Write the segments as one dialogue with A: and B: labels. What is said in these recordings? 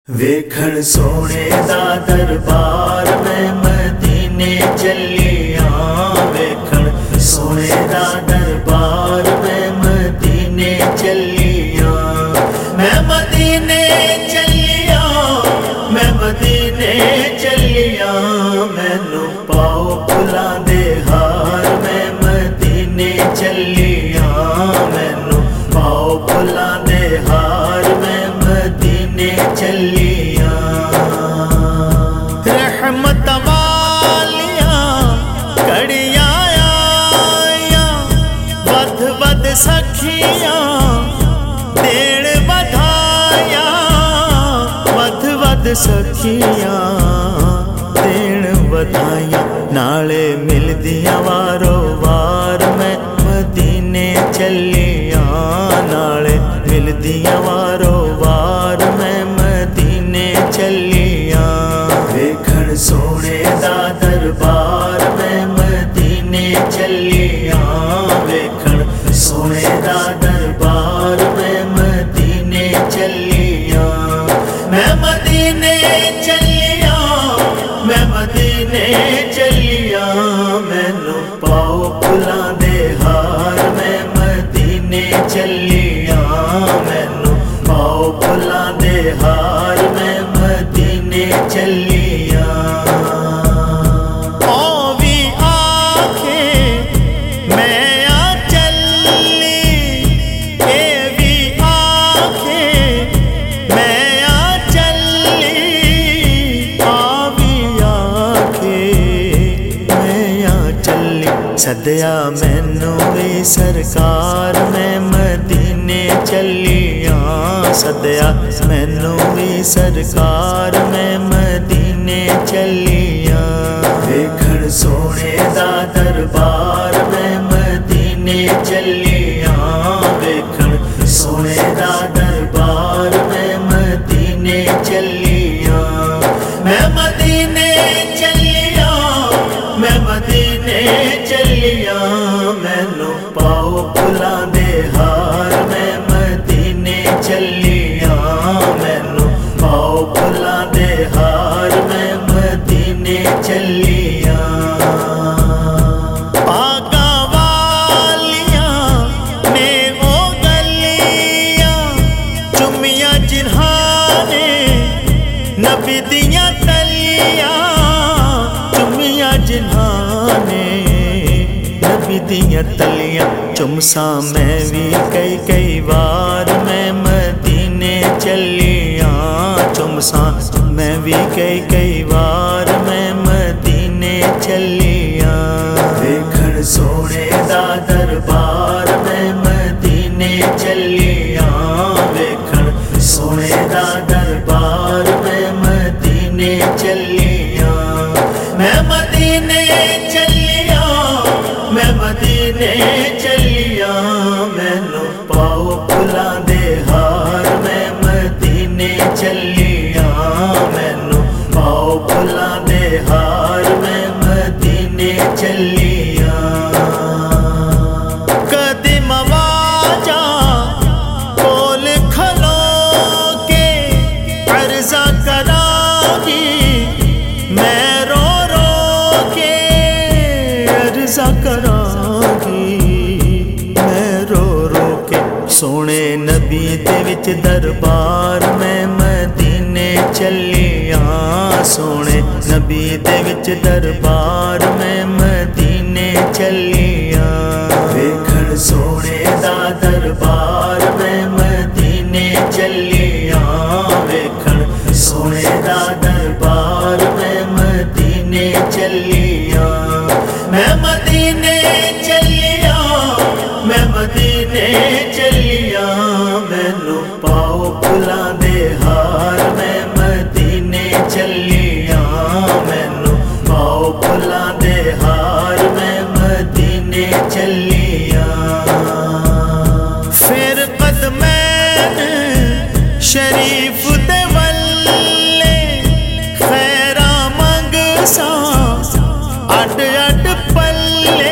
A: वेखण सोने दा दरबार में मदीने चलिया। वेखण सोने दा दरबार में मदीने चलिया। मैं मदीने चलिया, मैं मदीने चलिया। मैनू पाओ फुलां दे हार में मदीने चलिया। मैनू पाओ फुलां दे हार में मदीने चलिया। रहमत वालियां कड़ियां आया, वध वध सखियां देण बधाया। वध वध सखियां देण बधाइयां, नाले मिलदियां वारो वार मैं मदीने चलिया। नाले मिलदियां वारो वार मैं मदीने चलिया। वेखण सोने दा दरबार मैं मदीने चलिया। वेखण सोने दा दरबार मैं मदीने चलिया। मैं मदीने चलिया, मैं मदीने चलिया। मैनू पाओ फुलां दे हार मैं मदीने चलिया। मैनू पाओ फुलां दे हार मैं मदीने चलिया। ओ भी आखे मैं आ चली, ए भी आखे मैं आ चली। आ भी आखे मैं आ चली, सदया मैनू भी सरकार मैं मदीने चलिया। सदया मैनू भी सरकार मैं मदीने चलिया। वेखण सोने दा दरबार मैं मदीने चलिया। वेखण सोने दा दरबार मैं मदीने चलिया। मैं मदीने चलिया, मैं मदीने चलिया। मैनू पाओ फुलां दे हार मैं मदीने चलिया। मैनू पाओ फुलां दे हार मैं मदीने चलिया। पागा वालियां ने ओ गलियां चुमियां जिन्हां ने नबी दियां तलियां। चुमियां जिन्हां ने नबी दियां तलियां। चुमसा मैं भी कई बार मैं मदीने चलिया। चुमसा मैं भी कई बार मैं मदीने चलिया। वेखण सोने दा दरबार मैं मदीने चलिया। वेखण सोने दा दरबार मैं मदीने चलिया। मैं मदीने चलिया, मैं मदीने चलिया। मैनू पाओ फुलां दे हार मैं मदीने चलिया। मैनू पाओ फुलां दे हार मैं मदीने चलिया। कदम आवाजा कोल खलो के अर्ज़ा करांगी, मैं रो रो के अर्ज़ा करांगी। मैं रो रो के सोने नबी दे विच दरबार मैं मदीने चलिया। सोने नबी दे विच दरबार मैं मदीने चलिया। वेखण सोने दा दरबार मैं मदीने चलिया। वेखण सोने दा दरबार मैं मदीने चलिया। मैं मदीने चलिया, मैं मदीने चलिया। मैनू पाओ फुलां दे हार मैं मदीने चलिया। मैनू पाओ फुलां दे हार मैं मदीने चलिया। फिर कदमैन शरीफ दे वल्ले खैरा मंगसा अड अड पल्ले।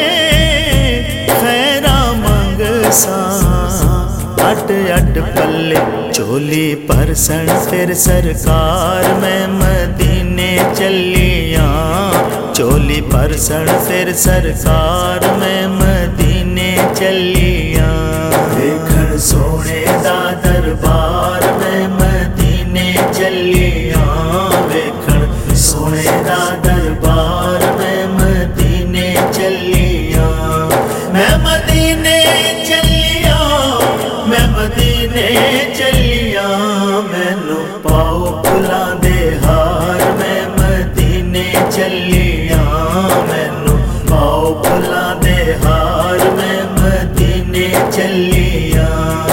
A: खैरा मंगसा अड अड पल्ले। झोली परसन फिर सरकार मैं मदीने चलिया। झोली परसन फिर सरकार मैं मदीने चलिया। देखण सोने दा दरबार मैं मदीने चलिया। देखण सोने दा दरबार मैं मदीने चलिया। मैं मदीने चलिया, मैं मदीने चलिया। मैनू पाओ फुलां दे हार मैं मदीने चलिया। मैनू पाओ फुलां दे हार मैं मदीने चलिया।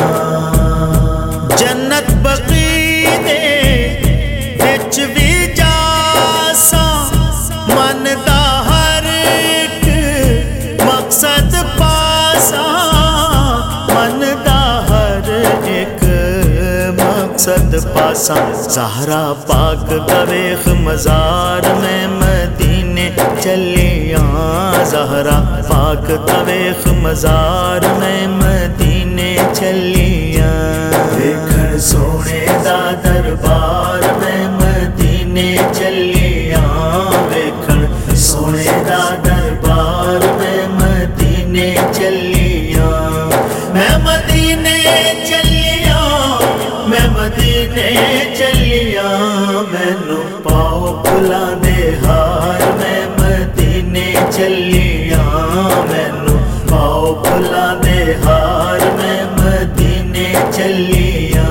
A: जन्नत बकी दे विच भी जासा मन दा हर एक मकसद पासा। मन दा हर एक मकसद पासा। ज़हरा पाक दा वेख मज़ार मैं मदीने चलिया। ज़हरा पाक दा वेख मज़ार मैं मदीने चलिया। देखण सोने दा दरबार मैं मदीने चलिया। देखण सोने दा दरबार मैं मदीने चलिया। मैं मदीने चलिया, मैं मदीने चलिया। मैनू पाओ फुलां दे हार मैं मदीने चलिया। मैनू पाओ फुलां दे हार मैं मदीने चलिया।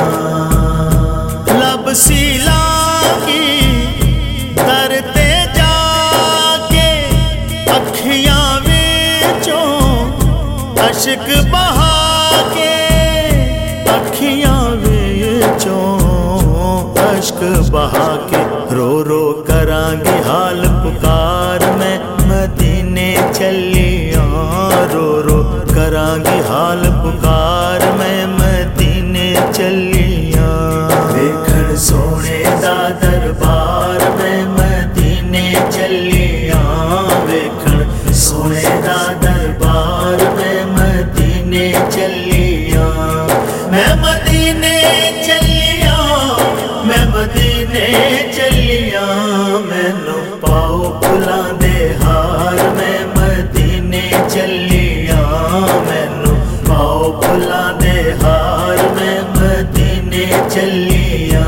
A: लब सी लागी दर ते जाके अखियां विचों अश्क बहा के। अखियां विचों अश्क बहा के रो रो करांगी हाल पुकार मैं मदीने चलिया। रो रो करांगी हाल पुकार मैं मदीने चलिया। देखण सोने दा दरबार मैं मदीने चलिया। देखण सोने दा दरबार मैं मदीने चलिया। मैं मदीने चलिया, मैं मदीने चलिया। मैनू पाओ फुलां दे हार मैं मदीने चलिया। मैनू पाओ फुलां दे हार मैं मदीने चलिया।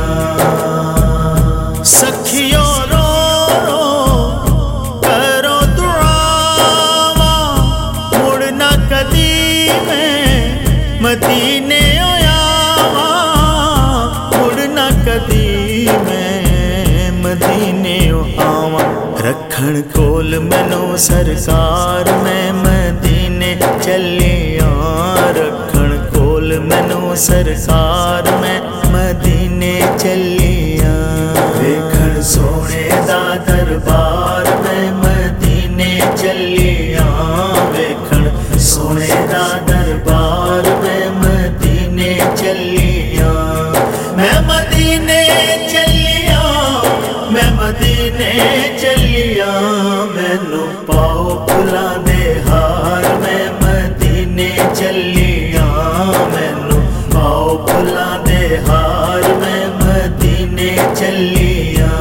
A: सखियो रो रो करो दुआवा मुड़ ना कदी मैं मदीने आवा। मुड़ ना कदी मैं मदीने आवा। रखण कोल मैनू सरकार मैं मदीने चलिया। रखण कोल मैनू सरकार मैं मदीने चलिया। देखण सोने दा दरबार मैं मदीने चलिया। देखण सोने दा दरबार मैं मदीने चलिया। मैं मदीने चलिया, मैं मदीने चलिया। मैनू पाओ फुलां दे हार मैं मदीने चलिया। मैनू पाओ फुलां दे हार मैं मदीने चलिया।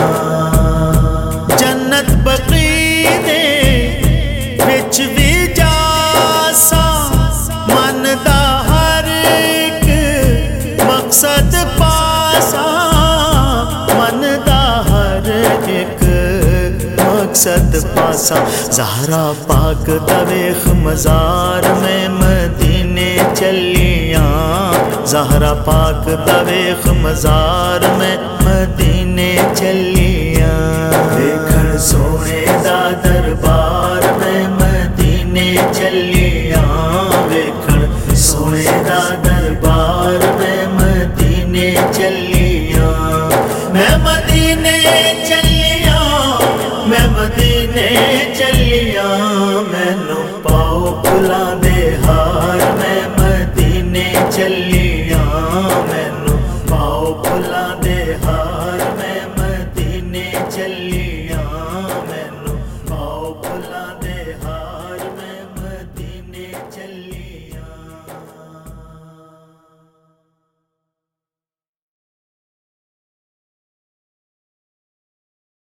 A: जन्नत बकी दे विच भी जासा मन दा हर एक मकसद पासा। मन दा हर एक मकसद पासा। ज़हरा पाक दा वेख मज़ार मैं मदीने चलिया। ज़हरा पाक दा वेख मज़ार मैं मदीने चलिया। देखण सोने दा दरबार मैं मदीने चलिया। देखण सोने दा दरबार मैं मदीने चलिया। मैं मदीने चलिया, मैं मदीने चलिया। मैनू पाओ फुलां दे हार मैं मदीने चलिया। मैनू पाओ फुलां दे हार